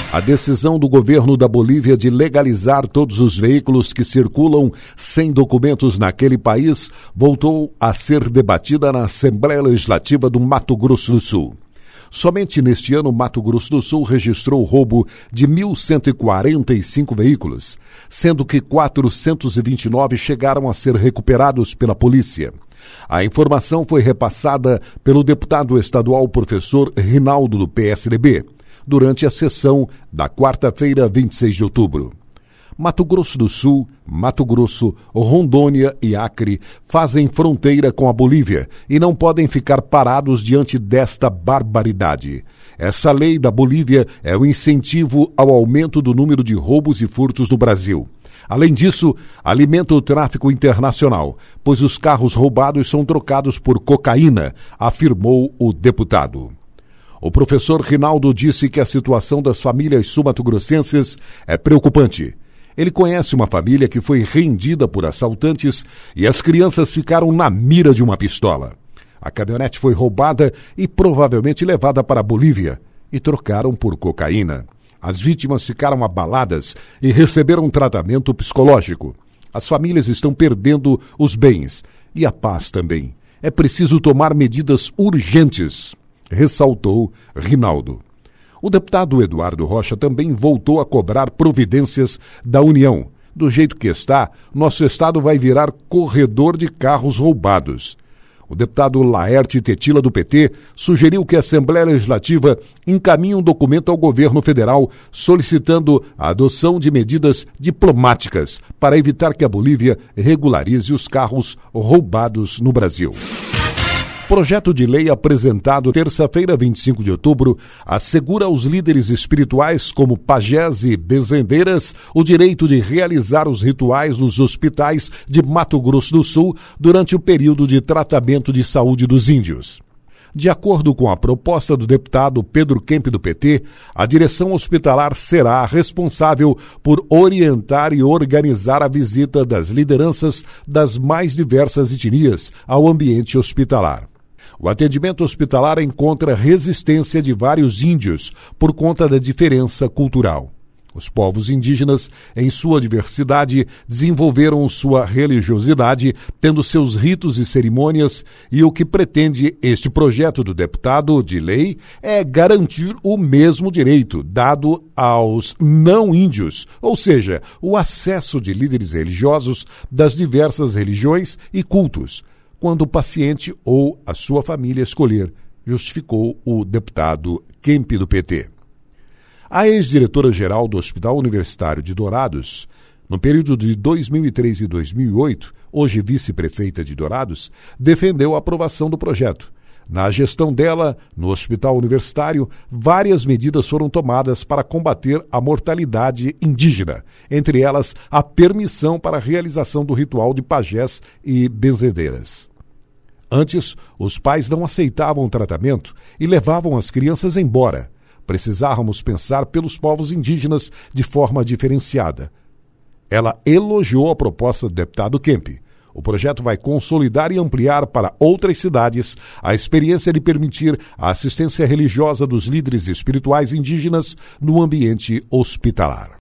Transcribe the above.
A decisão do governo da Bolívia de legalizar todos os veículos que circulam sem documentos naquele país voltou a ser debatida na Assembleia Legislativa do Mato Grosso do Sul. Somente neste ano, Mato Grosso do Sul registrou o roubo de 1.145 veículos, sendo que 429 chegaram a ser recuperados pela polícia. A informação foi repassada pelo deputado estadual professor Rinaldo, do PSDB, durante a sessão da quarta-feira, 26 de outubro. Mato Grosso do Sul, Mato Grosso, Rondônia e Acre fazem fronteira com a Bolívia e não podem ficar parados diante desta barbaridade. Essa lei da Bolívia é um incentivo ao aumento do número de roubos e furtos no Brasil. Além disso, alimenta o tráfico internacional, pois os carros roubados são trocados por cocaína, afirmou o deputado. O professor Rinaldo disse que a situação das famílias sul-mato-grossenses é preocupante. Ele conhece uma família que foi rendida por assaltantes e as crianças ficaram na mira de uma pistola. A caminhonete foi roubada e provavelmente levada para a Bolívia e trocaram por cocaína. As vítimas ficaram abaladas e receberam tratamento psicológico. As famílias estão perdendo os bens e a paz também. É preciso tomar medidas urgentes, ressaltou Rinaldo. O deputado Eduardo Rocha também voltou a cobrar providências da União. Do jeito que está, nosso estado vai virar corredor de carros roubados. O deputado Laerte Tetila, do PT, sugeriu que a Assembleia Legislativa encaminhe um documento ao governo federal solicitando a adoção de medidas diplomáticas para evitar que a Bolívia regularize os carros roubados no Brasil. Projeto de lei apresentado terça-feira, 25 de outubro, assegura aos líderes espirituais, como pajés e benzendeiras, o direito de realizar os rituais nos hospitais de Mato Grosso do Sul durante o período de tratamento de saúde dos índios. De acordo com a proposta do deputado Pedro Kemp, do PT, a direção hospitalar será responsável por orientar e organizar a visita das lideranças das mais diversas etnias ao ambiente hospitalar. O atendimento hospitalar encontra resistência de vários índios por conta da diferença cultural. Os povos indígenas, em sua diversidade, desenvolveram sua religiosidade, tendo seus ritos e cerimônias, e o que pretende este projeto do deputado de lei é garantir o mesmo direito dado aos não-índios, ou seja, o acesso de líderes religiosos das diversas religiões e cultos, quando o paciente ou a sua família escolher, justificou o deputado Kemp, do PT. A ex-diretora-geral do Hospital Universitário de Dourados, no período de 2003 e 2008, hoje vice-prefeita de Dourados, defendeu a aprovação do projeto. Na gestão dela, no Hospital Universitário, várias medidas foram tomadas para combater a mortalidade indígena, entre elas a permissão para a realização do ritual de pajés e benzedeiras. Antes, os pais não aceitavam o tratamento e levavam as crianças embora. Precisávamos pensar pelos povos indígenas de forma diferenciada. Ela elogiou a proposta do deputado Kemp. O projeto vai consolidar e ampliar para outras cidades a experiência de permitir a assistência religiosa dos líderes espirituais indígenas no ambiente hospitalar.